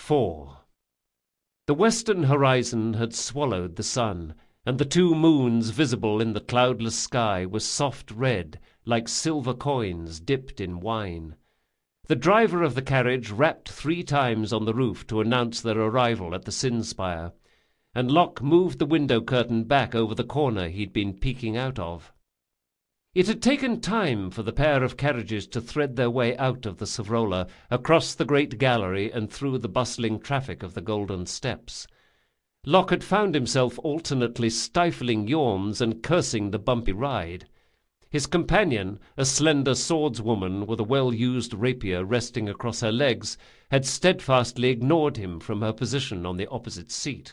4. The western horizon had swallowed the sun, and the 2 moons visible in the cloudless sky were soft red, like silver coins dipped in wine. The driver of the carriage rapped 3 times on the roof to announce their arrival at the Sinspire, and Locke moved the window curtain back over the corner he'd been peeking out of. It had taken time for the pair of carriages to thread their way out of the Savrola, across the great gallery and through the bustling traffic of the Golden Steps. Locke had found himself alternately stifling yawns and cursing the bumpy ride. His companion, a slender swordswoman with a well-used rapier resting across her legs, had steadfastly ignored him from her position on the opposite seat.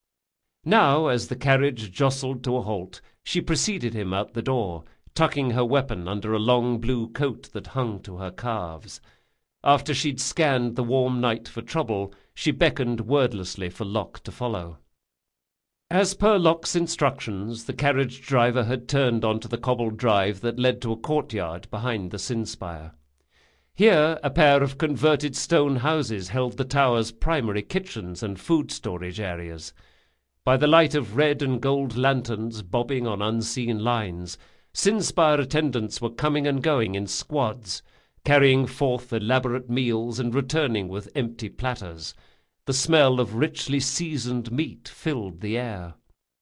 Now, as the carriage jostled to a halt, she preceded him out the door, tucking her weapon under a long blue coat that hung to her calves. After she'd scanned the warm night for trouble, she beckoned wordlessly for Locke to follow. As per Locke's instructions, the carriage driver had turned onto the cobbled drive that led to a courtyard behind the Sinspire. Here a pair of converted stone houses held the tower's primary kitchens and food storage areas. By the light of red and gold lanterns bobbing on unseen lines, Sinspire attendants were coming and going in squads, carrying forth elaborate meals and returning with empty platters. The smell of richly seasoned meat filled the air.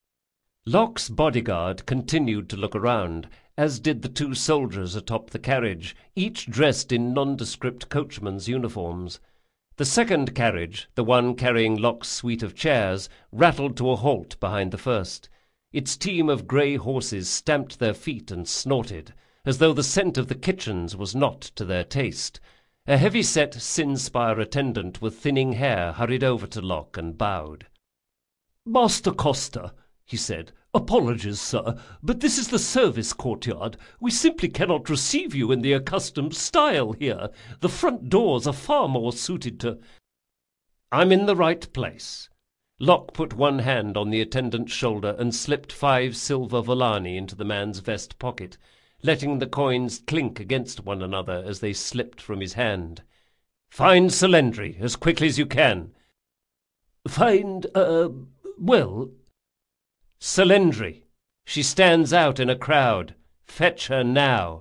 Locke's bodyguard continued to look around, as did the 2 soldiers atop the carriage, each dressed in nondescript coachman's uniforms. The second carriage, the one carrying Locke's suite of chairs, rattled to a halt behind the first. Its team of grey horses stamped their feet and snorted, as though the scent of the kitchens was not to their taste. A heavy-set Sinspire attendant with thinning hair hurried over to Locke and bowed. "Master Costa," he said, "apologies, sir, but this is the service courtyard. We simply cannot receive you in the accustomed style here. The front doors are far more suited to—" "I'm in the right place." Locke put one hand on the attendant's shoulder and slipped 5 silver volani into the man's vest pocket, letting the coins clink against one another as they slipped from his hand. "Find Selendri as quickly as you can." "Find, well—" "Selendri. She stands out in a crowd. Fetch her now."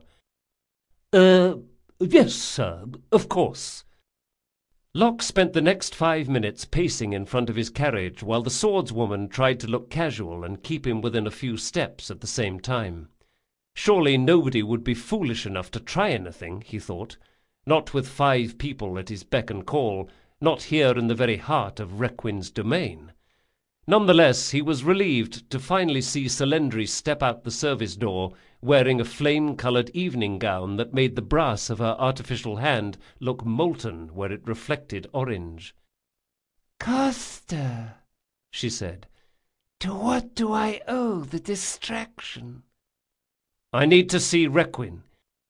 Yes, sir, of course." Locke spent the next 5 minutes pacing in front of his carriage while the swordswoman tried to look casual and keep him within a few steps at the same time. Surely nobody would be foolish enough to try anything, he thought. Not with 5 people at his beck and call, not here in the very heart of Requin's domain. Nonetheless, he was relieved to finally see Selendri step out the service door, wearing a flame-coloured evening gown that made the brass of her artificial hand look molten where it reflected orange. "Costa," she said, "to what do I owe the distraction?" "I need to see Requin."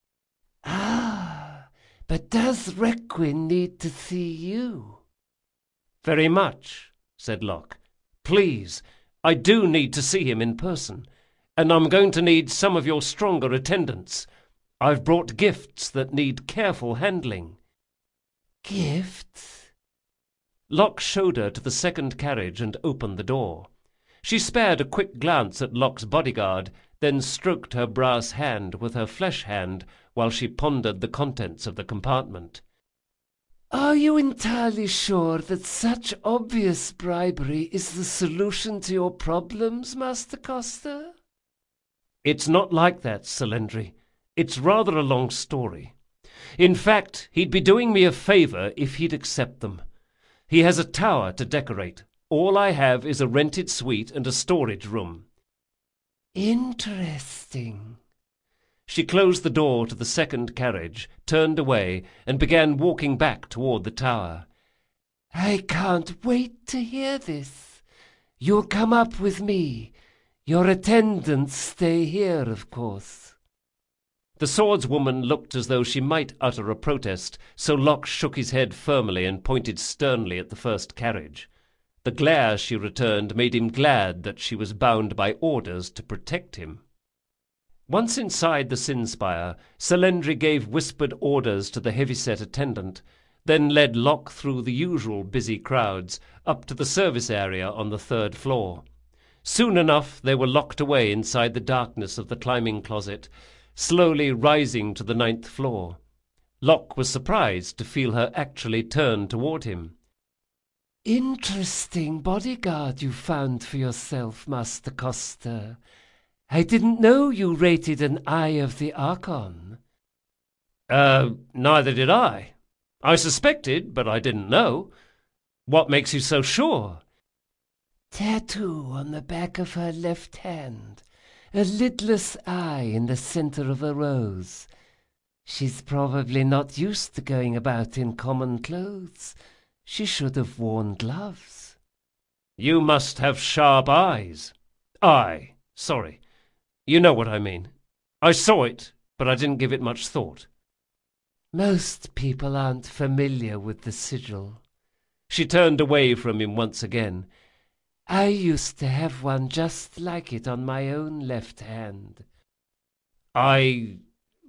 "Ah, but does Requin need to see you?" "Very much," said Locke. "Please, I do need to see him in person, and I'm going to need some of your stronger attendants. I've brought gifts that need careful handling." "Gifts?" Locke showed her to the second carriage and opened the door. She spared a quick glance at Locke's bodyguard, then stroked her brass hand with her flesh hand while she pondered the contents of the compartment. "Are you entirely sure that such obvious bribery is the solution to your problems, Master Costa?" "It's not like that, Selendri. It's rather a long story. In fact, he'd be doing me a favor if he'd accept them. He has a tower to decorate. All I have is a rented suite and a storage room." "Interesting." She closed the door to the second carriage, turned away, and began walking back toward the tower. "I can't wait to hear this. You'll come up with me. Your attendants stay here, of course." The swordswoman looked as though she might utter a protest, so Locke shook his head firmly and pointed sternly at the first carriage. The glare she returned made him glad that she was bound by orders to protect him. Once inside the Sinspire, Selendri gave whispered orders to the heavy-set attendant. then led Locke through the usual busy crowds up to the service area on the 3rd floor. Soon enough they were locked away inside the darkness of the climbing closet, slowly rising to the 9th floor. Locke was surprised to feel her actually turn toward him. "Interesting bodyguard you found for yourself, Master Costa. I didn't know you rated an Eye of the Archon." Neither did I. I suspected, but I didn't know. What makes you so sure?" "Tattoo on the back of her left hand. A lidless eye in the center of a rose. She's probably not used to going about in common clothes. She should have worn gloves." "You must have sharp eyes." Sorry. You know what I mean. I saw it, but I didn't give it much thought." "Most people aren't familiar with the sigil." She turned away from him once again. "I used to have one just like it on my own left hand." I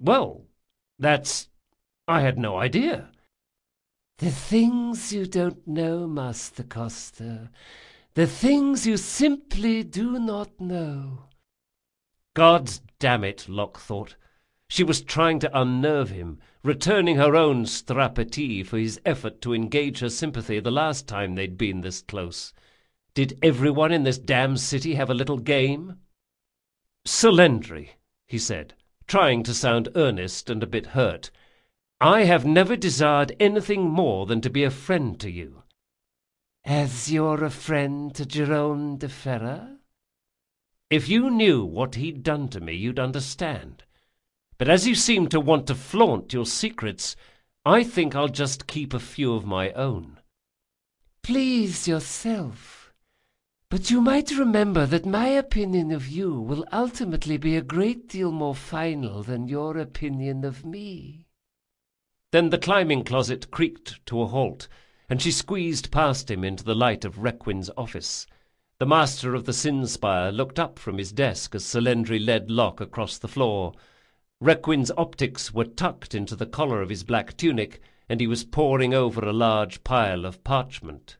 had no idea." "The things you don't know, Master Costa. The things you simply do not know." God damn it, Locke thought. She was trying to unnerve him, returning her own strappati for his effort to engage her sympathy the last time they'd been this close. Did everyone in this damn city have a little game? "Selendri," he said, trying to sound earnest and a bit hurt, "I have never desired anything more than to be a friend to you." "As you're a friend to Jerome de Ferrer?" "If you knew what he'd done to me, you'd understand. But as you seem to want to flaunt your secrets, I think I'll just keep a few of my own." "Please yourself. But you might remember that my opinion of you will ultimately be a great deal more final than your opinion of me." Then the climbing closet creaked to a halt, and she squeezed past him into the light of Requin's office. The master of the Sinspire looked up from his desk as Selendri led Locke across the floor. Requin's optics were tucked into the collar of his black tunic, and he was poring over a large pile of parchment.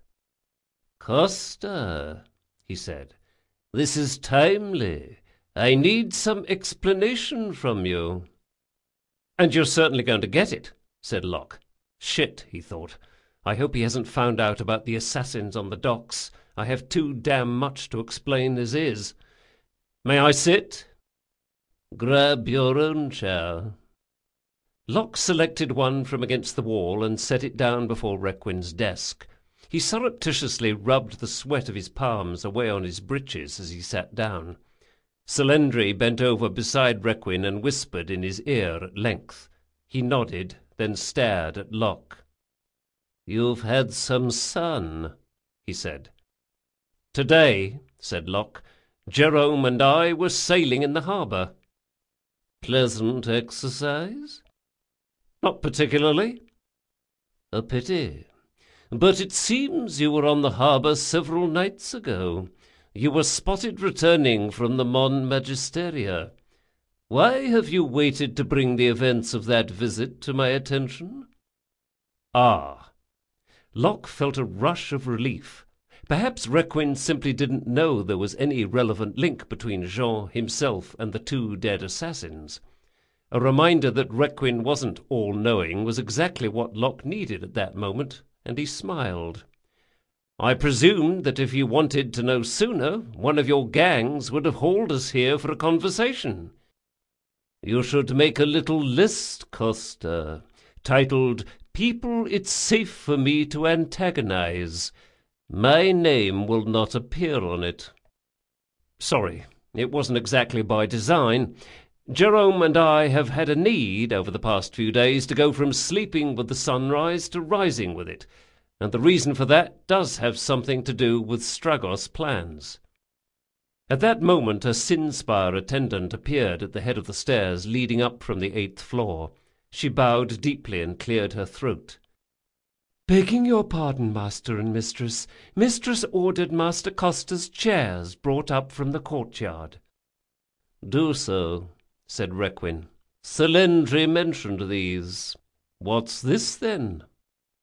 "Costa," he said, "this is timely. I need some explanation from you." "And you're certainly going to get it," said Locke. "Shit," he thought. "I hope he hasn't found out about the assassins on the docks. I have too damn much to explain as is. May I sit?" "Grab your own chair." Locke selected one from against the wall and set it down before Requin's desk. He surreptitiously rubbed the sweat of his palms away on his breeches as he sat down. Selendri bent over beside Requin and whispered in his ear at length. He nodded, then stared at Locke. "You've had some sun," he said. "Today," said Locke, "Jerome and I were sailing in the harbour." "Pleasant exercise?" "Not particularly." "A pity. But it seems you were on the harbour several nights ago. You were spotted returning from the Mon Magisteria. Why have you waited to bring the events of that visit to my attention?" "Ah." Locke felt a rush of relief. Perhaps Requin simply didn't know there was any relevant link between Jean himself and the two dead assassins. A reminder that Requin wasn't all-knowing was exactly what Locke needed at that moment, and he smiled. "I presumed that if you wanted to know sooner, one of your gangs would have hauled us here for a conversation." "You should make a little list, Costa, titled 'People It's Safe for Me to Antagonize.' My name will not appear on it." "Sorry, it wasn't exactly by design. Jerome and I have had a need over the past few days to go from sleeping with the sunrise to rising with it, and the reason for that does have something to do with Stragos' plans." At that moment a Sinspire attendant appeared at the head of the stairs leading up from the 8th floor. She bowed deeply and cleared her throat. "Begging your pardon, Master and Mistress. Mistress ordered Master Costa's chairs brought up from the courtyard." "Do so," said Requin. "Selendri mentioned these. What's this, then?"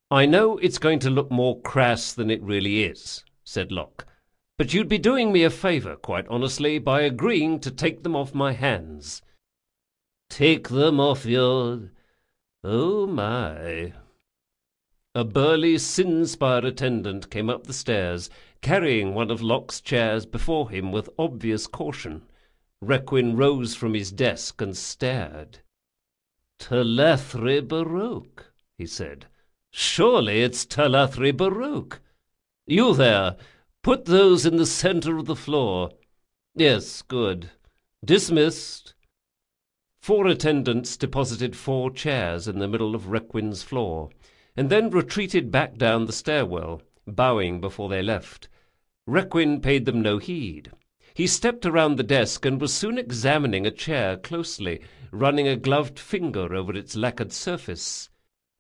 "I know it's going to look more crass than it really is," said Locke, "but you'd be doing me a favour, quite honestly, by agreeing to take them off my hands." "Take them off your... Oh, my." A burly sin-spire attendant came up the stairs, carrying one of Locke's chairs before him with obvious caution. Requin rose from his desk and stared. "Talathri Baroque," he said. "Surely it's Talathri Baroque. You there, put those in the centre of the floor. Yes, good. Dismissed." 4 attendants deposited 4 chairs in the middle of Requin's floor, and then retreated back down the stairwell, bowing before they left. Requin paid them no heed. He stepped around the desk and was soon examining a chair closely, running a gloved finger over its lacquered surface.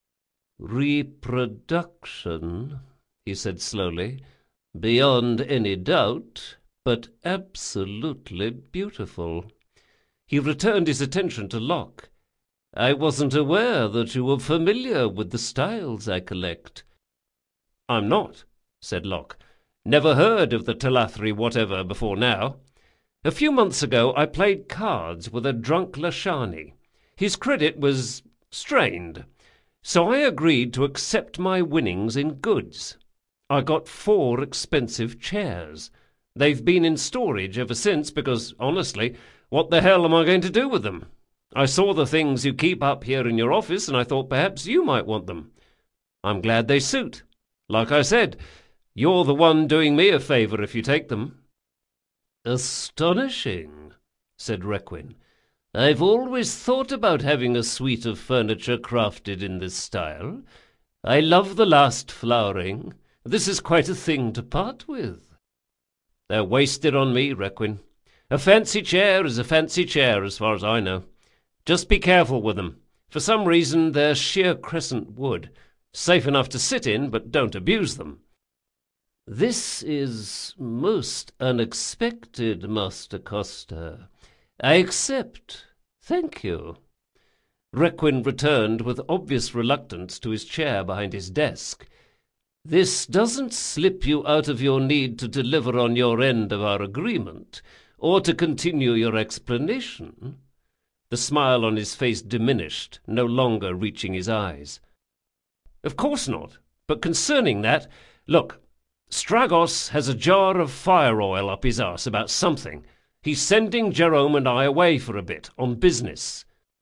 "Reproduction," he said slowly, "beyond any doubt, but absolutely beautiful." He returned his attention to Locke. "I wasn't aware that you were familiar with the styles I collect." "I'm not," said Locke. "Never heard of the Talathri whatever before now. A few months ago I played cards with a drunk Lashani. His credit was strained, so I agreed to accept my winnings in goods. I got 4 expensive chairs. They've been in storage ever since because, honestly, what the hell am I going to do with them? I saw the things you keep up here in your office, and I thought perhaps you might want them. I'm glad they suit. Like I said, you're the one doing me a favour if you take them." "Astonishing," said Requin. "I've always thought about having a suite of furniture crafted in this style. I love the last flowering. This is quite a thing to part with." "They're wasted on me, Requin. A fancy chair is a fancy chair as far as I know. Just be careful with them. For some reason they're sheer crescent wood. Safe enough to sit in, but don't abuse them." "This is most unexpected, Master Costa. I accept. Thank you." Requin returned with obvious reluctance to his chair behind his desk. "This doesn't slip you out of your need to deliver on your end of our agreement, or to continue your explanation?" The smile on his face diminished, no longer reaching his eyes. "Of course not. But concerning that, look, Stragos has a jar of fire oil up his arse about something. He's sending Jerome and I away for a bit, on business."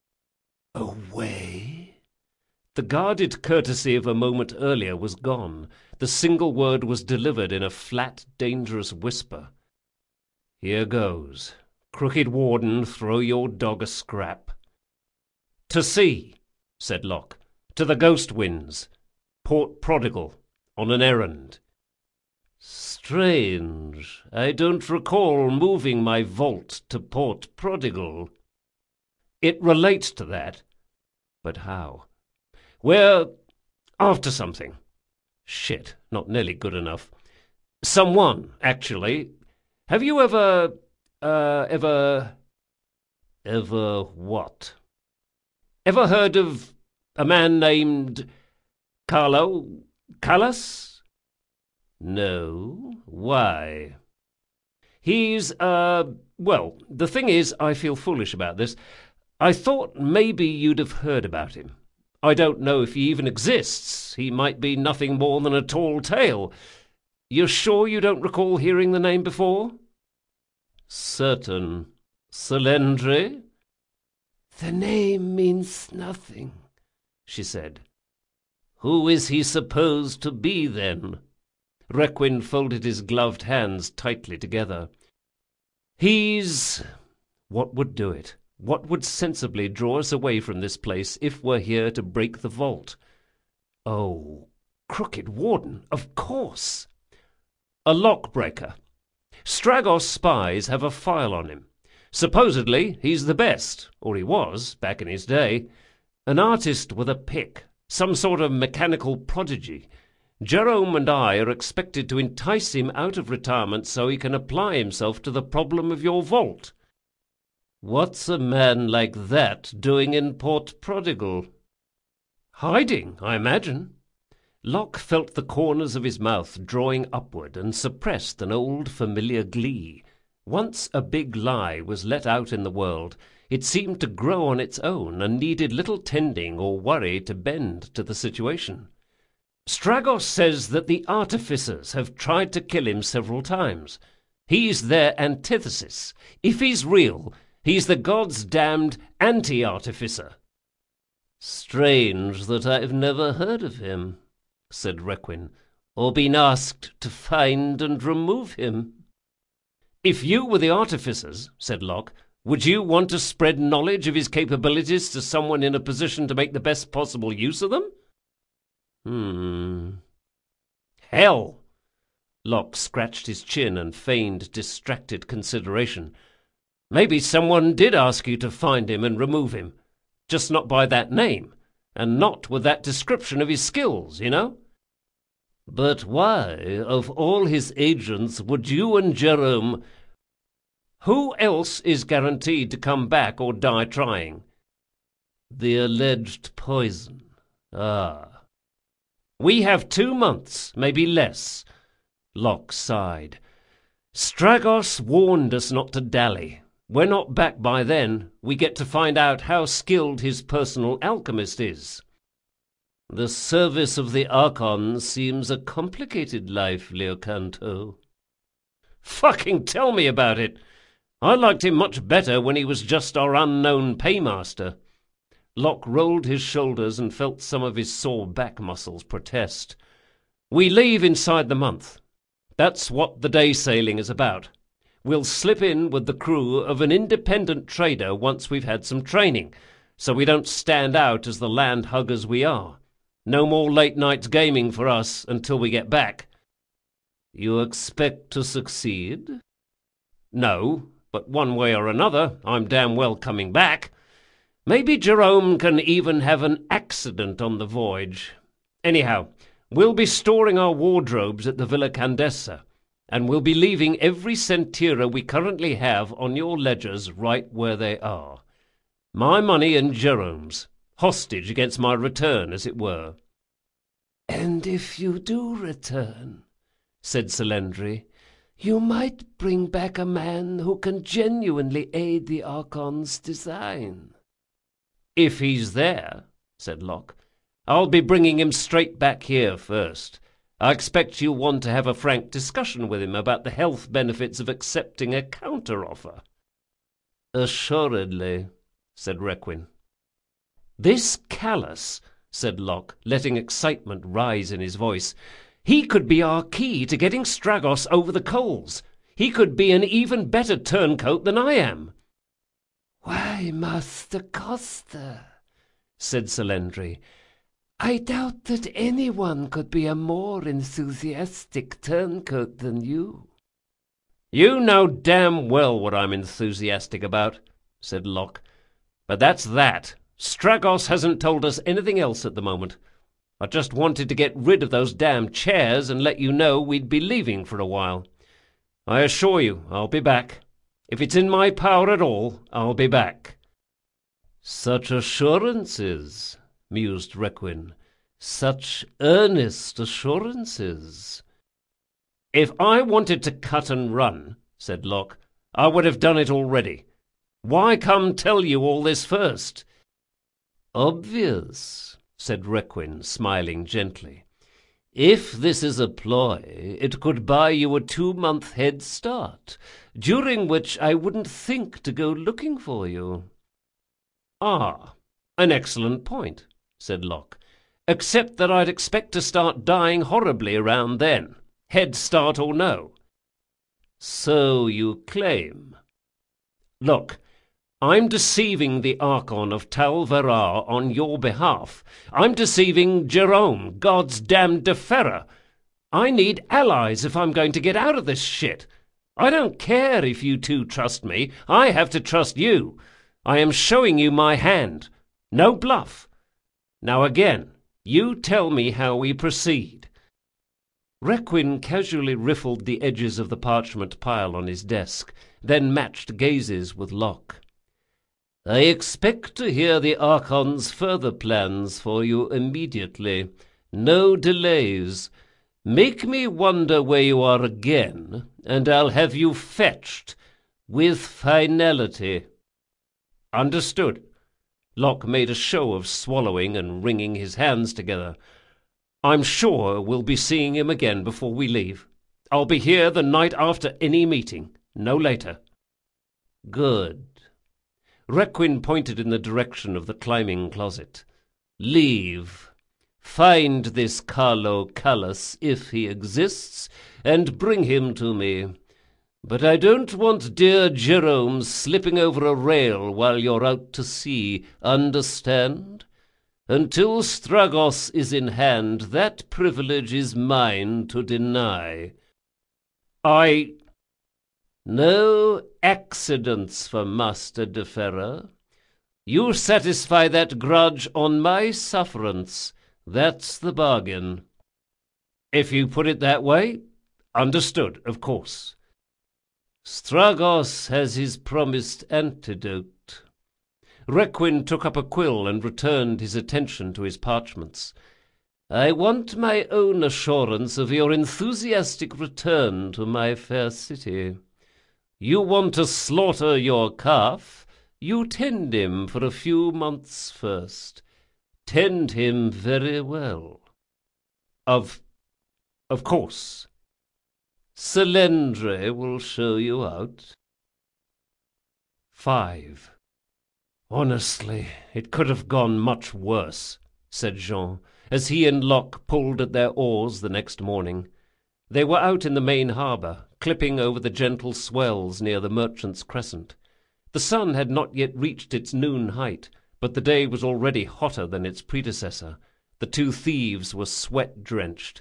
"Away?" The guarded courtesy of a moment earlier was gone. The single word was delivered in a flat, dangerous whisper. "Here goes. Crooked Warden, throw your dog a scrap." "To sea," said Locke. "To the Ghost Winds. Port Prodigal. On an errand." "Strange. I don't recall moving my vault to Port Prodigal." "It relates to that." "But how?" "We're after something." Shit, not nearly good enough. "Someone, actually. Have you ever Ever what? ever heard of a man named Callas?" No. Why? "He's, well, the thing is, I feel foolish about this. I thought maybe you'd have heard about him. I don't know if he even exists. He might be nothing more than a tall tale. You're sure you don't recall hearing the name before?" Certain. Selendre? "The name means nothing," she said. Who is he supposed to be, then? Requin folded his gloved hands tightly together. "He's... What would do it? What would sensibly draw us away from this place if we're here to break the vault? Oh, Crooked Warden, of course. A lockbreaker. Stragos spies have a file on him. Supposedly he's the best, or he was, back in his day. An artist with a pick, some sort of mechanical prodigy. Jerome and I are expected to entice him out of retirement so he can apply himself to the problem of your vault." What's a man like that doing in Port Prodigal? "Hiding, I imagine. Locke felt the corners of his mouth drawing upward and suppressed an old familiar glee. Once a big lie was let out in the world, it seemed to grow on its own and needed little tending or worry to bend to the situation. Stragos says that the artificers have tried to kill him several times. He's their antithesis. If he's real, he's the gods' damned anti-artificer. Strange that I've never heard of him, said Requin, or been asked to find and remove him. If you were the artificers, said Locke, would you want to spread knowledge of his capabilities to someone in a position to make the best possible use of them? Hell! Locke scratched his chin and feigned distracted consideration. Maybe someone did ask you to find him and remove him, just not by that name, and not with that description of his skills, you know? But why, of all his agents, would you and Jerome... Who else is guaranteed to come back or die trying? The alleged poison. Ah. We have 2 months, maybe less. Locke sighed. Stragos warned us not to dally. We're not back by then. We get to find out how skilled his personal alchemist is. The service of the Archon seems a complicated life, Leocanto. Fucking tell me about it. I liked him much better when he was just our unknown paymaster. Locke rolled his shoulders and felt some of his sore back muscles protest. We leave inside the month. That's what the day sailing is about. We'll slip in with the crew of an independent trader once we've had some training, so we don't stand out as the land huggers we are. No more late nights gaming for us until we get back. You expect to succeed? No, but one way or another, I'm damn well coming back. Maybe Jerome can even have an accident on the voyage. Anyhow, we'll be storing our wardrobes at the Villa Candessa, and we'll be leaving every centira we currently have on your ledgers right where they are. My money and Jerome's, hostage against my return, as it were. And if you do return, said Selendri, you might bring back a man who can genuinely aid the Archon's design. If he's there, said Locke. I'll be bringing him straight back here first. I expect you'll want to have a frank discussion with him about the health benefits of accepting a counter-offer. Assuredly, said Requin. This Callus, said Locke, letting excitement rise in his voice, he could be our key to getting Stragos over the coals. He could be an even better turncoat than I am. Why, Master Costa, said Selendri, I doubt that anyone could be a more enthusiastic turncoat than you. You know damn well what I'm enthusiastic about, said Locke. But that's that. Stragos hasn't told us anything else at the moment. I just wanted to get rid of those damn chairs and let you know we'd be leaving for a while. I assure you I'll be back. If it's in my power at all, I'll be back. Such assurances, mused Requin. Such earnest assurances. If I wanted to cut and run, said Locke, I would have done it already. Why come tell you all this first? Obvious, said Requin, smiling gently. If this is a ploy, it could buy you a 2-month head start, during which I wouldn't think to go looking for you. Ah, an excellent point, said Locke, except that I'd expect to start dying horribly around then, head start or no. So you claim. Look, I'm deceiving the Archon of Tal Varar on your behalf. I'm deceiving Jerome, God's damned deferrer. I need allies if I'm going to get out of this shit. I don't care if you two trust me. I have to trust you. I am showing you my hand. No bluff. Now again, you tell me how we proceed. Requin casually riffled the edges of the parchment pile on his desk, then matched gazes with Locke. I expect to hear the Archon's further plans for you immediately, No delays. Make me wonder where you are again, and I'll have you fetched with finality." "Understood." Locke made a show of swallowing and wringing his hands together. "I'm sure we'll be seeing him again before we leave. I'll be here the night after any meeting, no later." "Good." Requin pointed in the direction of the climbing closet. "Leave. Find this Carlo Callas, if he exists, and bring him to me. But I don't want dear Jerome slipping over a rail while you're out to sea, understand? Until Stragos is in hand, that privilege is mine to deny." "No accidents for Master de Ferrer. You satisfy that grudge on my sufferance. That's the bargain." "If you put it that way, understood, of course." "Stragos has his promised antidote." Requin took up a quill and returned his attention to his parchments. "I want my own assurance of your enthusiastic return to my fair city. You want to slaughter your calf? You tend him for a few months first. Tend him very well." Of course." "Selendre will show you out." 5. "Honestly, it could have gone much worse," said Jean, as he and Locke pulled at their oars the next morning. They were out in the main harbour, clipping over the gentle swells near the Merchant's Crescent. The sun had not yet reached its noon height, but the day was already hotter than its predecessor. The two thieves were sweat-drenched.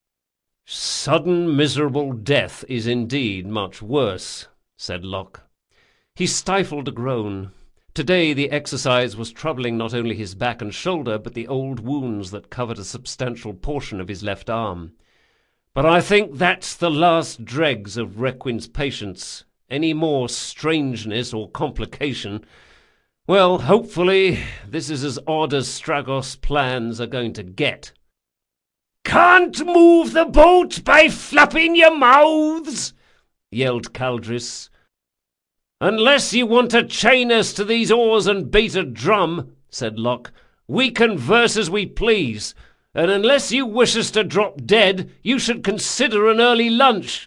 "Sudden miserable death is indeed much worse," said Locke. He stifled a groan. Today the exercise was troubling not only his back and shoulder, but the old wounds that covered a substantial portion of his left arm. "But I think that's the last dregs of Requin's patience. Any more strangeness or complication, well, hopefully this is as odd as Stragos' plans are going to get." "Can't move the boat by flapping your mouths!" yelled Caldris. "Unless you want to chain us to these oars and beat a drum," said Locke, "we converse as we please, and unless you wish us to drop dead, you should consider an early lunch."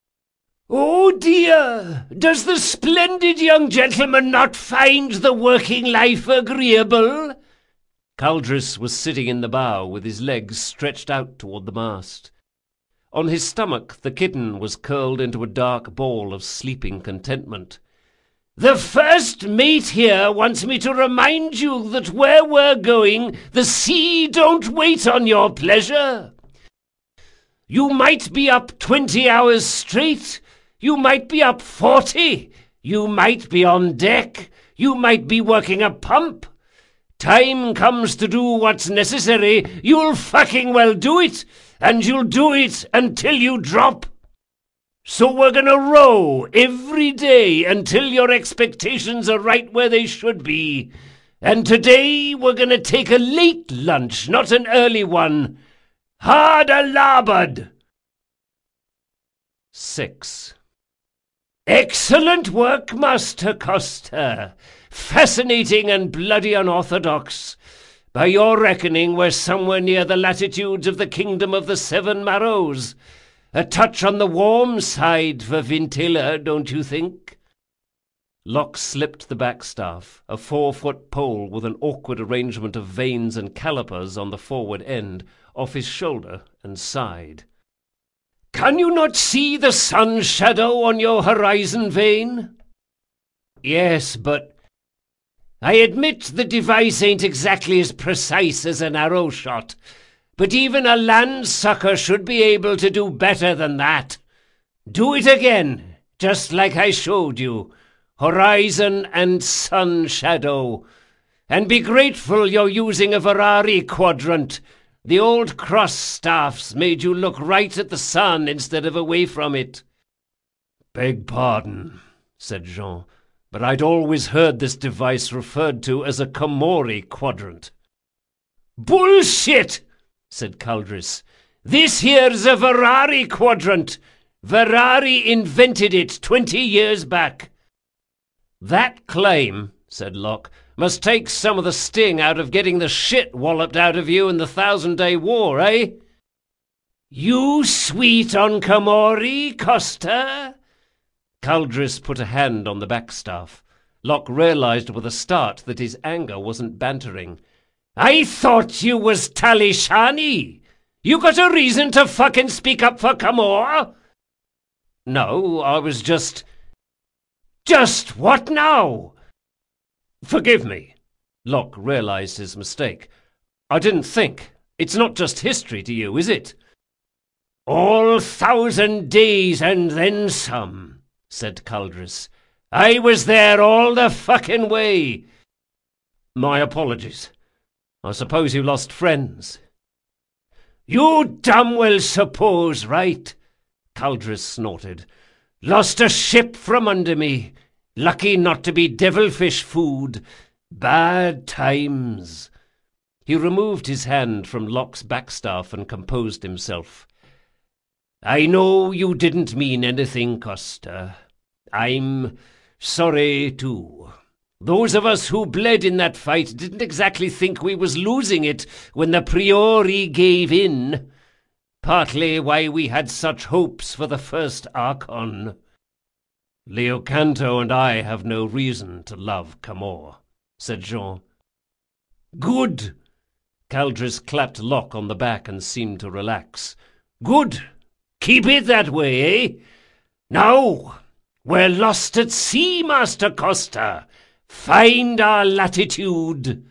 "Oh dear! Does the splendid young gentleman not find the working life agreeable?" Caldris was sitting in the bow with his legs stretched out toward the mast. On his stomach the kitten was curled into a dark ball of sleeping contentment. "The first mate here wants me to remind you that where we're going, the sea don't wait on your pleasure. You might be up 20 hours straight. You might be up 40. You might be on deck. You might be working a pump. Time comes to do what's necessary, you'll fucking well do it, and you'll do it until you drop. So we're gonna row every day until your expectations are right where they should be. And today we're gonna take a late lunch, not an early one. Hard a larboard." 6. "Excellent work, Master Costa. Fascinating and bloody unorthodox. By your reckoning, we're somewhere near the latitudes of the Kingdom of the Seven Marrows. A touch on the warm side for Vintilla, don't you think?" Locke slipped the backstaff, a 4-foot pole with an awkward arrangement of vanes and calipers on the forward end, off his shoulder and sighed. "Can you not see the sun shadow on your horizon vane?" "Yes, but I admit the device ain't exactly as precise as an arrow shot, but even a land sucker should be able to do better than that. Do it again, just like I showed you, horizon and sun shadow, and be grateful you're using a Ferrari quadrant. The old cross staffs made you look right at the sun instead of away from it." "Beg pardon," said Jean, "but I'd always heard this device referred to as a Komori quadrant." "Bullshit!" said Caldris. "This here's a Ferrari quadrant. Ferrari invented it 20 years back." "That claim," said Locke, "must take some of the sting out of getting the shit walloped out of you in the 1,000-Day War, eh?" "You sweet on Camorri, Costa?" Caldris put a hand on the backstaff. Locke realized with a start that his anger wasn't bantering. "I thought you was Talishani. You got a reason to fucking speak up for Camor?" "No, I was just—" "Just what now?" "Forgive me." Locke realized his mistake. "I didn't think. It's not just history to you, is it?" "All 1,000 days and then some," said Caldris. "I was there all the fucking way." "My apologies. I suppose you lost friends." "You damn well suppose, right?" Caldris snorted. "Lost a ship from under me. Lucky not to be devilfish food. Bad times." He removed his hand from Locke's backstaff and composed himself. "I know you didn't mean anything, Costa. I'm sorry, too. Those of us who bled in that fight didn't exactly think we was losing it when the Priori gave in. Partly why we had such hopes for the first Archon." "Leocanto and I have no reason to love Camor," said Jean. "Good." Caldris clapped Locke on the back and seemed to relax. "Good. Keep it that way, eh? Now, we're lost at sea, Master Costa. Find our latitude."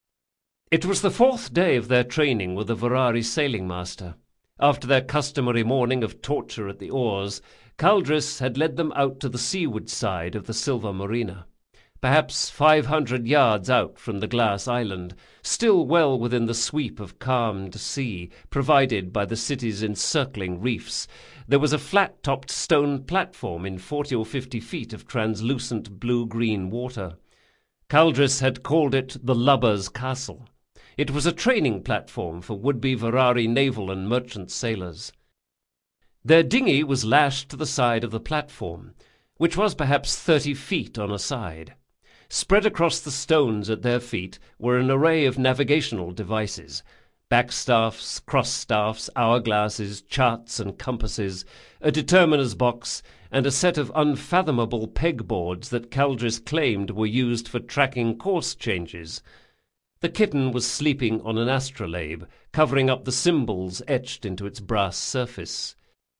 It was the 4th day of their training with the Ferrari sailing master. After their customary morning of torture at the oars, Caldris had led them out to the seaward side of the Silver Marina, perhaps 500 yards out from the glass island, still well within the sweep of calmed sea provided by the city's encircling reefs. There was a flat-topped stone platform in 40 or 50 feet of translucent blue-green water. Caldris had called it the Lubber's Castle. It was a training platform for would-be Ferrari naval and merchant sailors. Their dinghy was lashed to the side of the platform, which was perhaps 30 feet on a side. Spread across the stones at their feet were an array of navigational devices: backstaffs, cross-staffs, hourglasses, charts and compasses, a determiner's box, and a set of unfathomable pegboards that Caldris claimed were used for tracking course changes. The kitten was sleeping on an astrolabe, covering up the symbols etched into its brass surface.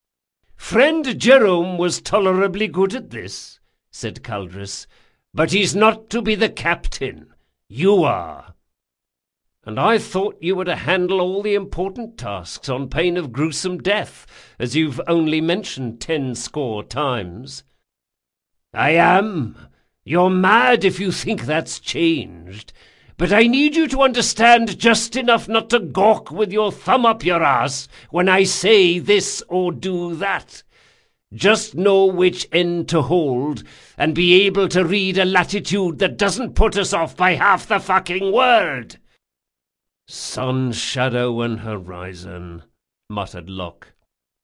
"Friend Jerome was tolerably good at this," said Caldris, "but he's not to be the captain. You are." "And I thought you were to handle all the important tasks on pain of gruesome death, as you've only mentioned 10 score times." "I am. You're mad if you think that's changed. But I need you to understand just enough not to gawk with your thumb up your ass when I say this or do that. Just know which end to hold and be able to read a latitude that doesn't put us off by half the fucking world." "Sun, shadow, and horizon," muttered Locke.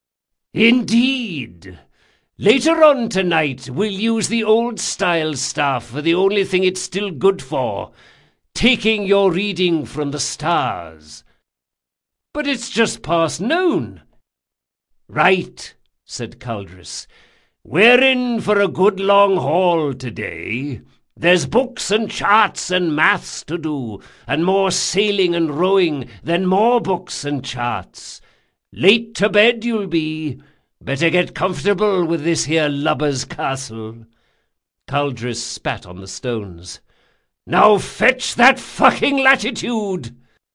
"Indeed. Later on tonight we'll use the old-style staff for the only thing it's still good for, taking your reading from the stars." "But it's just past noon." "Right," said Caldris. "We're in for a good long haul today. There's books and charts and maths to do, and more sailing and rowing than more books and charts. Late to bed you'll be. Better get comfortable with this here Lubber's Castle." Caldris spat on the stones. "Now fetch that fucking latitude!"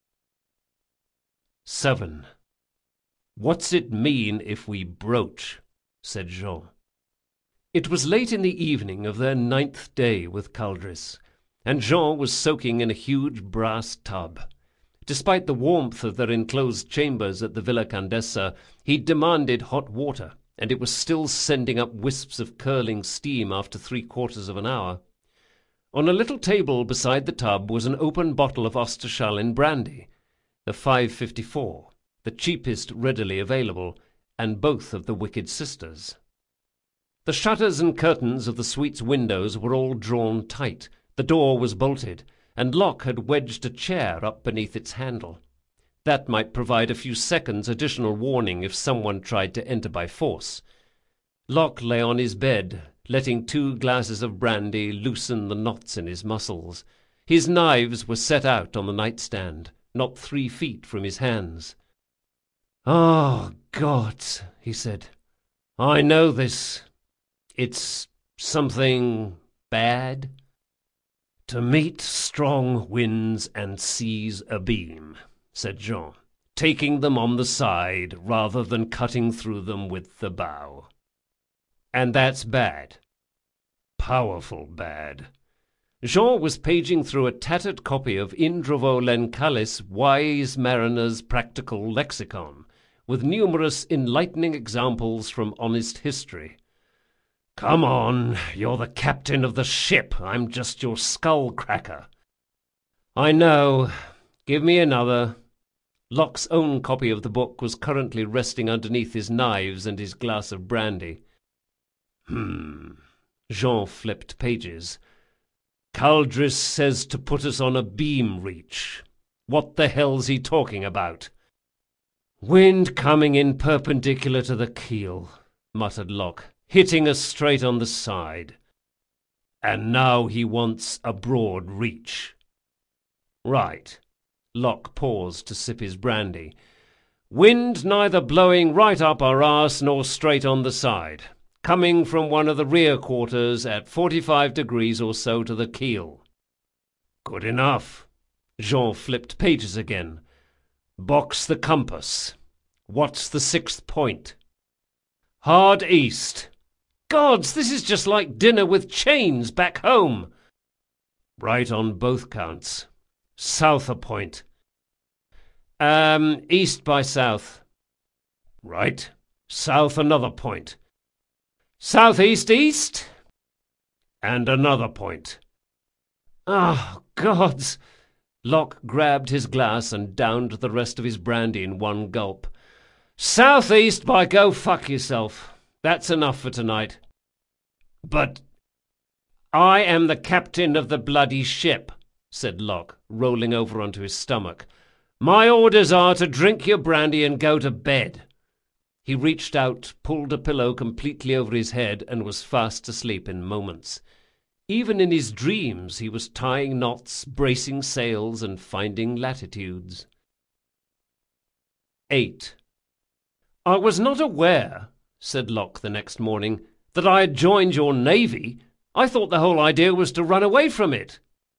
7. "What's it mean if we broach?" said Jean. It was late in the evening of their 9th day with Caldris, and Jean was soaking in a huge brass tub. Despite the warmth of their enclosed chambers at the Villa Condesa, he demanded hot water, and it was still sending up wisps of curling steam after 3/4 of an hour. On a little table beside the tub was an open bottle of Osterschalen brandy, the 554, the cheapest readily available, and both of the wicked sisters. The shutters and curtains of the suite's windows were all drawn tight, the door was bolted, and Locke had wedged a chair up beneath its handle. That might provide a few seconds' additional warning if someone tried to enter by force. Locke lay on his bed, letting 2 glasses of brandy loosen the knots in his muscles. His knives were set out on the nightstand, not 3 feet from his hands. "Oh, God," he said. "I know this. It's something bad." "To meet strong winds and seas abeam," said Jean, "taking them on the side rather than cutting through them with the bow." "And that's bad." "Powerful bad." Jean was paging through a tattered copy of Indrovo Lencallis' Wise Mariner's Practical Lexicon, with numerous enlightening examples from honest history. "Come on, you're the captain of the ship. I'm just your skull-cracker." "I know. Give me another." Locke's own copy of the book was currently resting underneath his knives and his glass of brandy. Jean flipped pages. "Caldris says to put us on a beam reach. What the hell's he talking about?" "Wind coming in perpendicular to the keel," muttered Locke, "hitting us straight on the side. And now he wants a broad reach." "Right." Locke paused to sip his brandy. "Wind neither blowing right up our arse nor straight on the side. Coming from one of the rear quarters at 45 degrees or so to the keel." "Good enough." Jean flipped pages again. "Box the compass. What's the 6th point?" "Hard east." "Gods, this is just like dinner with chains back home." "Right on both counts. South a point." East by south." "Right. South another point." "Southeast east." "And another point." "Oh, gods!" Locke grabbed his glass and downed the rest of his brandy in one gulp. "Southeast by go fuck yourself. That's enough for tonight." "But—" "I am the captain of the bloody ship," said Locke, rolling over onto his stomach. "My orders are to drink your brandy and go to bed." He reached out, pulled a pillow completely over his head, and was fast asleep in moments. Even in his dreams he was tying knots, bracing sails, and finding latitudes. 8. "I was not aware," said Locke the next morning, "that I had joined your navy. I thought the whole idea was to run away from it."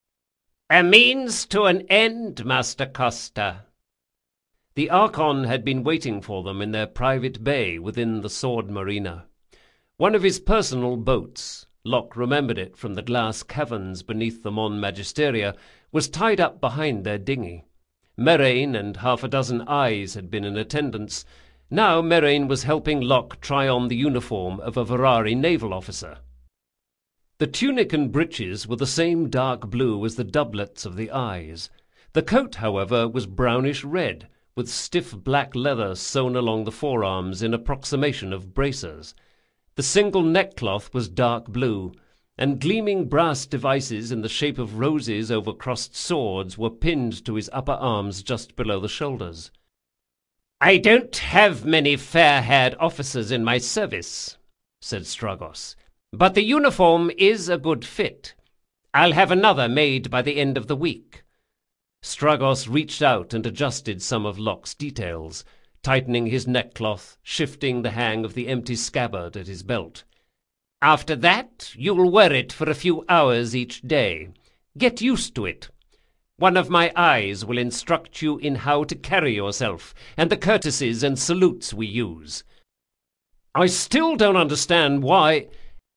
"A means to an end, Master Costa." The Archon had been waiting for them in their private bay within the Sword Marina. One of his personal boats, Locke remembered it from the glass caverns beneath the Mon Magisteria, was tied up behind their dinghy. Merain and half a dozen eyes had been in attendance. Now Merain was helping Locke try on the uniform of a Varari naval officer. The tunic and breeches were the same dark blue as the doublets of the eyes. The coat, however, was brownish red, with stiff black leather sewn along the forearms in approximation of bracers. The single neckcloth was dark blue, and gleaming brass devices in the shape of roses over crossed swords were pinned to his upper arms just below the shoulders. "I don't have many fair-haired officers in my service," said Stragos, "but the uniform is a good fit. I'll have another made by the end of the week." Stragos reached out and adjusted some of Locke's details, tightening his neckcloth, shifting the hang of the empty scabbard at his belt. "After that, you'll wear it for a few hours each day. Get used to it. One of my eyes will instruct you in how to carry yourself and the courtesies and salutes we use." "I still don't understand why—"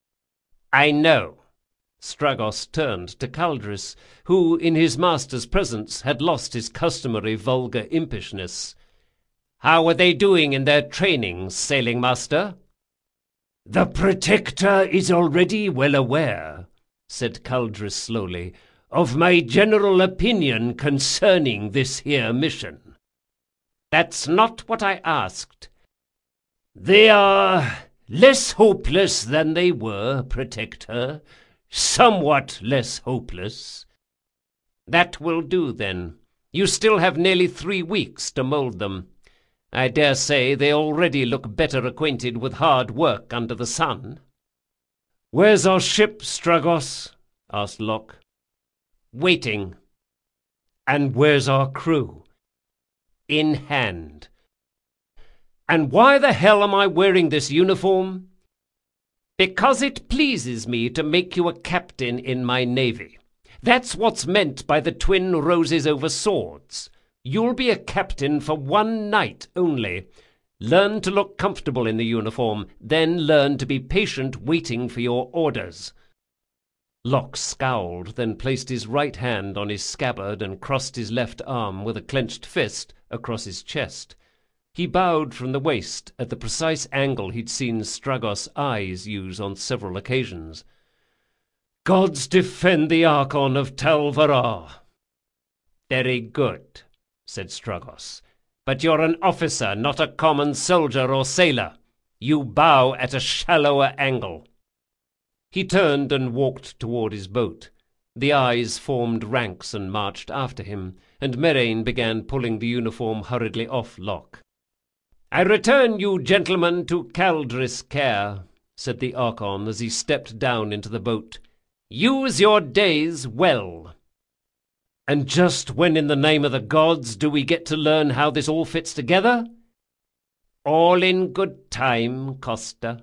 "I know." Stragos turned to Caldris, who, in his master's presence, had lost his customary vulgar impishness. "How are they doing in their training, sailing master?" "The Protector is already well aware," said Caldris slowly, "of my general opinion concerning this here mission." That's not what I asked. They are less hopeless than they were, Protector. Somewhat less hopeless. That will do, then. You still have nearly 3 weeks to mould them. I dare say they already look better acquainted with hard work under the sun. "Where's our ship, Stragos?" asked Locke. Waiting. "And where's our crew?" In hand. "And why the hell am I wearing this uniform?" Because it pleases me to make you a captain in my navy. That's what's meant by the twin roses over swords. You'll be a captain for 1 night only. Learn to look comfortable in the uniform, then learn to be patient waiting for your orders. Locke scowled, then placed his right hand on his scabbard and crossed his left arm with a clenched fist across his chest. He bowed from the waist at the precise angle he'd seen Stragos' eyes use on several occasions. "Gods defend the Archon of Tal Varrah." "Very good," said Stragos. "But you're an officer, not a common soldier or sailor. You bow at a shallower angle." He turned and walked toward his boat. The eyes formed ranks and marched after him, and Merain began pulling the uniform hurriedly off Locke. "I return you gentlemen to Caldris' care," said the Archon as he stepped down into the boat. "Use your days well." "And just when in the name of the gods do we get to learn how this all fits together?" "All in good time, Costa."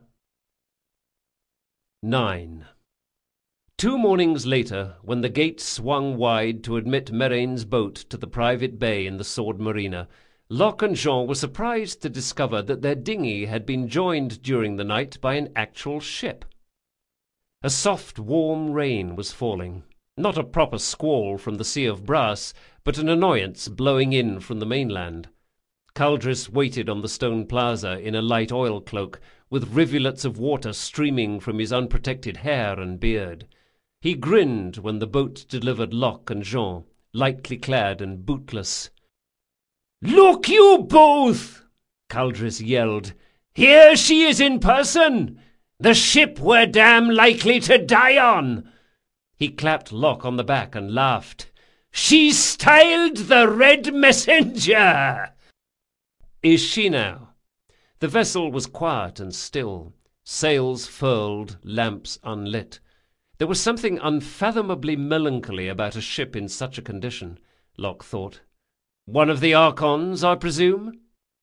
9. 2 mornings later, when the gate swung wide to admit Merain's boat to the private bay in the Sword Marina, Locke and Jean were surprised to discover that their dinghy had been joined during the night by an actual ship. A soft, warm rain was falling, not a proper squall from the Sea of Brass, but an annoyance blowing in from the mainland. Caldris waited on the stone plaza in a light oil cloak, with rivulets of water streaming from his unprotected hair and beard. He grinned when the boat delivered Locke and Jean, lightly clad and bootless. "Look you both!" Caldris yelled. "Here she is in person! The ship we're damn likely to die on!" He clapped Locke on the back and laughed. "She's styled the Red Messenger!" "Is she now?" The vessel was quiet and still, sails furled, lamps unlit. There was something unfathomably melancholy about a ship in such a condition, Locke thought. "One of the Archons, I presume?"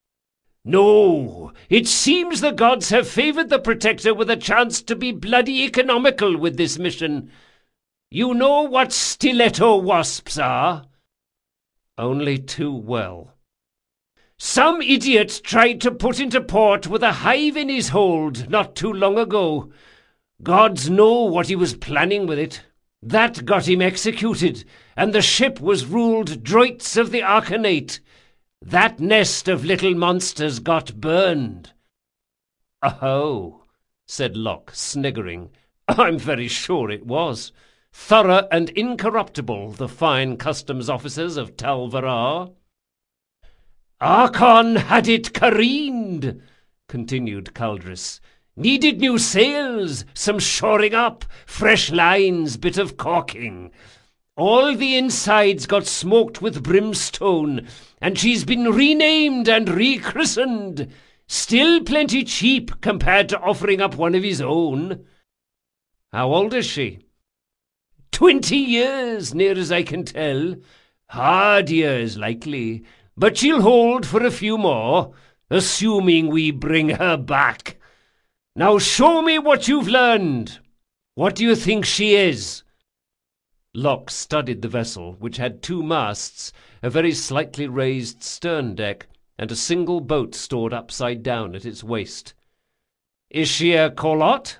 "No, it seems the gods have favored the Protector with a chance to be bloody economical with this mission. You know what stiletto wasps are?" "Only too well." "Some idiot tried to put into port with a hive in his hold not too long ago. Gods know what he was planning with it. That got him executed, and the ship was ruled Droits of the Arcanate. That nest of little monsters got burned." "Oh," said Locke, sniggering. "I'm very sure it was. Thorough and incorruptible, the fine customs officers of Tal Varrah." "Archon had it careened," continued Caldris. "Needed new sails, some shoring up, fresh lines, bit of caulking. All the insides got smoked with brimstone, and she's been renamed and rechristened. Still plenty cheap compared to offering up one of his own." "How old is she?" 20 years, near as I can tell. Hard years, likely, but she'll hold for a few more, assuming we bring her back. Now show me what you've learned. What do you think she is?" Locke studied the vessel, which had 2 masts, a very slightly raised stern deck, and a single boat stored upside down at its waist. "Is she a Colotte?"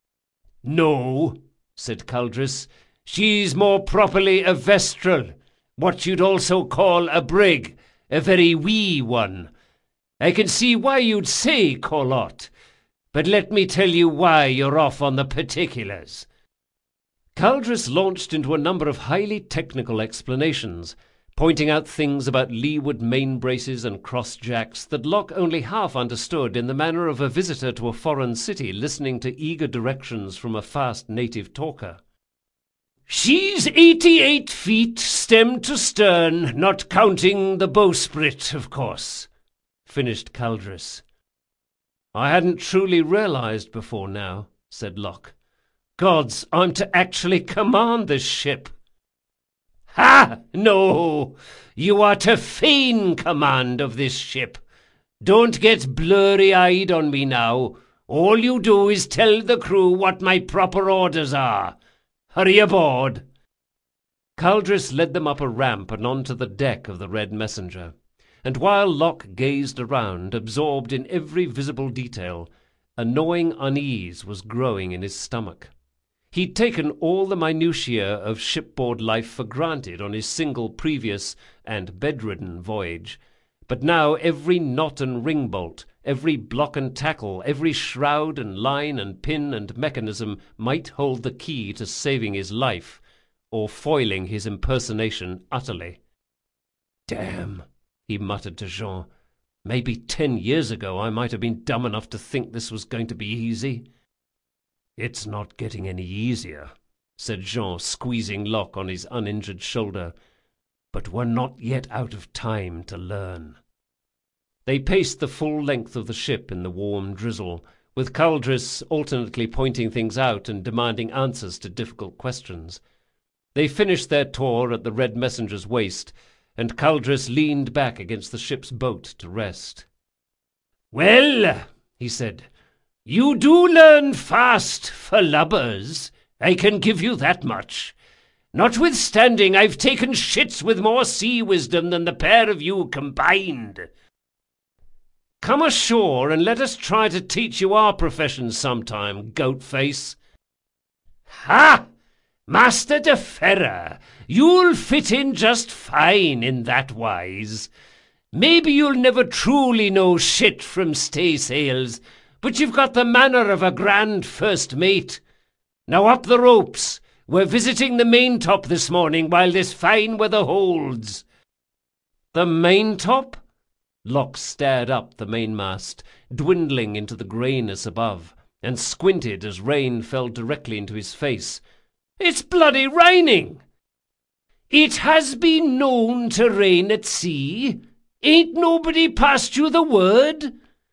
"No," said Caldris. "She's more properly a Vestral, what you'd also call a brig, a very wee one. I can see why you'd say Colotte, but let me tell you why you're off on the particulars." Caldris launched into a number of highly technical explanations, pointing out things about leeward main braces and cross-jacks that Locke only half understood in the manner of a visitor to a foreign city listening to eager directions from a fast native talker. "She's 88 feet, stem to stern, not counting the bowsprit, of course," finished Caldres. "I hadn't truly realized before now," said Locke. "Gods, I'm to actually command this ship." "Ha! No! You are to feign command of this ship. Don't get blurry-eyed on me now. All you do is tell the crew what my proper orders are. Hurry aboard." Caldres led them up a ramp and onto the deck of the Red Messenger, and while Locke gazed around, absorbed in every visible detail, a gnawing unease was growing in his stomach. He'd taken all the minutiae of shipboard life for granted on his single previous and bedridden voyage, but now every knot and ringbolt, every block and tackle, every shroud and line and pin and mechanism might hold the key to saving his life, or foiling his impersonation utterly. "Damn," he muttered to Jean. "Maybe 10 years ago I might have been dumb enough to think this was going to be easy." "It's not getting any easier," said Jean, squeezing Locke on his uninjured shoulder. "But we're not yet out of time to learn." They paced the full length of the ship in the warm drizzle, with Caldres alternately pointing things out and demanding answers to difficult questions. They finished their tour at the Red Messenger's waist, and Caldres leaned back against the ship's boat to rest. "Well," he said, "you do learn fast for lubbers, I can give you that much. Notwithstanding, I've taken shits with more sea wisdom than the pair of you combined. Come ashore and let us try to teach you our profession sometime, goat-face." "Ha! Master de Ferrer, you'll fit in just fine in that wise. Maybe you'll never truly know shit from staysails, but you've got the manner of a grand first mate. Now up the ropes. We're visiting the maintop this morning while this fine weather holds." "The maintop?" Locke stared up the mainmast, dwindling into the greyness above, and squinted as rain fell directly into his face. "It's bloody raining!" "It has been known to rain at sea. Ain't nobody passed you the word?"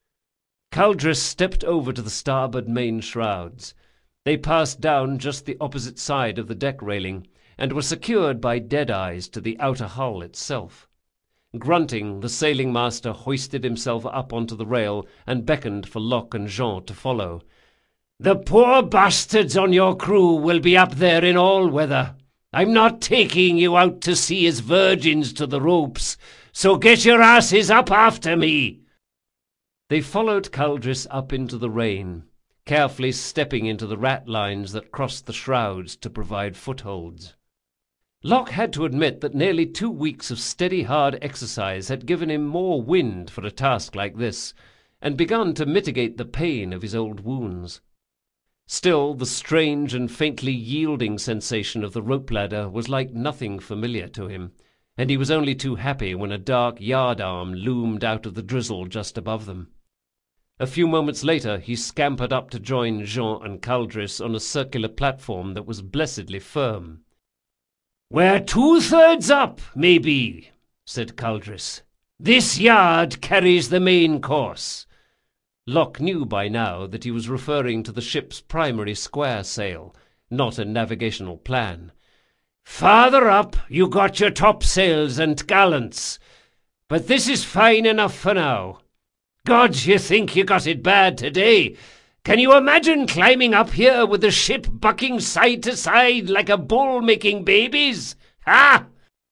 Caldres stepped over to the starboard main shrouds. They passed down just the opposite side of the deck railing, and were secured by dead-eyes to the outer hull itself. Grunting, the sailing master hoisted himself up onto the rail and beckoned for Locke and Jean to follow. "The poor bastards on your crew will be up there in all weather. I'm not taking you out to sea as virgins to the ropes, so get your asses up after me." They followed Caldres up into the rain, carefully stepping into the ratlines that crossed the shrouds to provide footholds. Locke had to admit that nearly 2 weeks of steady hard exercise had given him more wind for a task like this, and begun to mitigate the pain of his old wounds. Still, the strange and faintly yielding sensation of the rope ladder was like nothing familiar to him, and he was only too happy when a dark yardarm loomed out of the drizzle just above them. A few moments later he scampered up to join Jean and Caldres on a circular platform that was blessedly firm. "We're 2/3 up, maybe," said Caldres. "This yard carries the main course." Locke knew by now that he was referring to the ship's primary square sail, not a navigational plan. "Farther up you got your topsails and gallants, but this is fine enough for now. God, you think you got it bad today. Can you imagine climbing up here with the ship bucking side to side like a bull making babies? Ha!"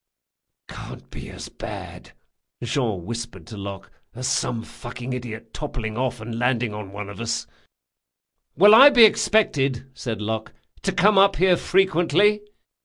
"Can't be as bad," Jean whispered to Locke, "as some fucking idiot toppling off and landing on one of us." "Will I be expected," said Locke, "to come up here frequently?"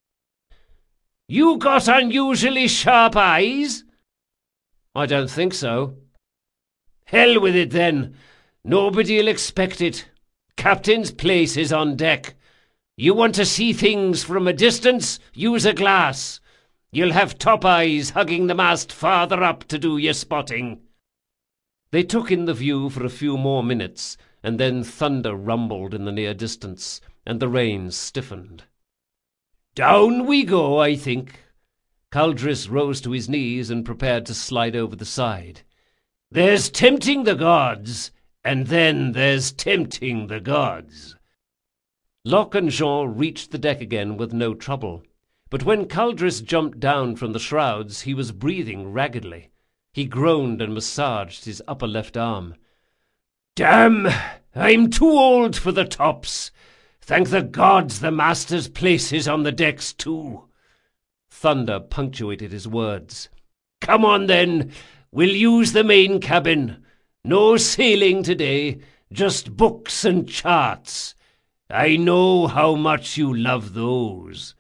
"You got unusually sharp eyes?" "I don't think so." "Hell with it, then. Nobody'll expect it. Captain's place is on deck. You want to see things from a distance? Use a glass. You'll have Top Eyes hugging the mast farther up to do your spotting." They took in the view for a few more minutes, and then thunder rumbled in the near distance, and the reins stiffened. "Down we go, I think." Caldris rose to his knees and prepared to slide over the side. "There's tempting the gods, and then there's tempting the gods." Locke and Jean reached the deck again with no trouble, but when Caldris jumped down from the shrouds he was breathing raggedly. He groaned and massaged his upper left arm. "Damn! I'm too old for the tops. Thank the gods the master's place is on the decks too." Thunder punctuated his words. "Come on then, we'll use the main cabin. No sailing today, just books and charts. I know how much you love those."